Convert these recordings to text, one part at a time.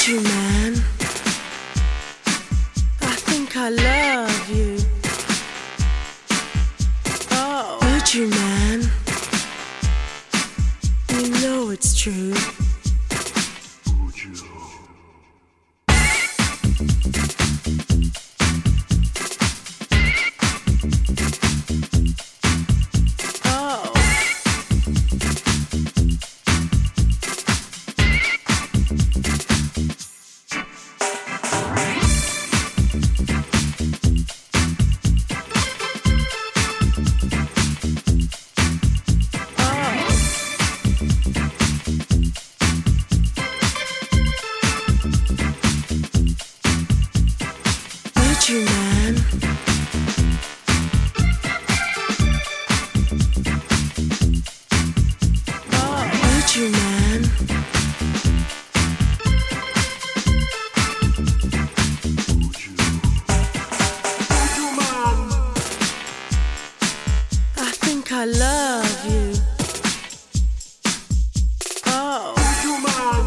you, man. I think I love you. Oh, would you, man? You know it's true. Would you? You, man. Oh, would you, man? Would you? Would you, man? I think I love you. Oh, would you,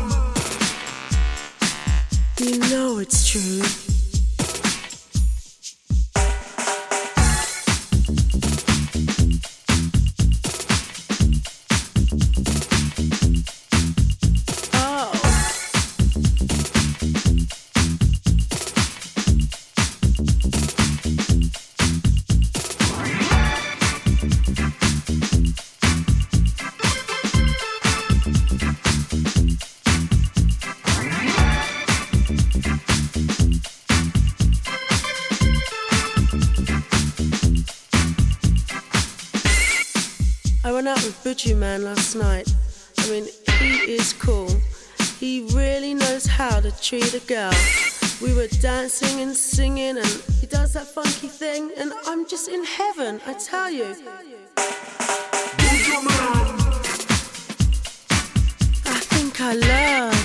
man? You know it's true. I went out with Butchie Man last night. I mean, he is cool. He really knows how to treat a girl. We were dancing and singing and he does that funky thing and I'm just in heaven, I tell you. I think I love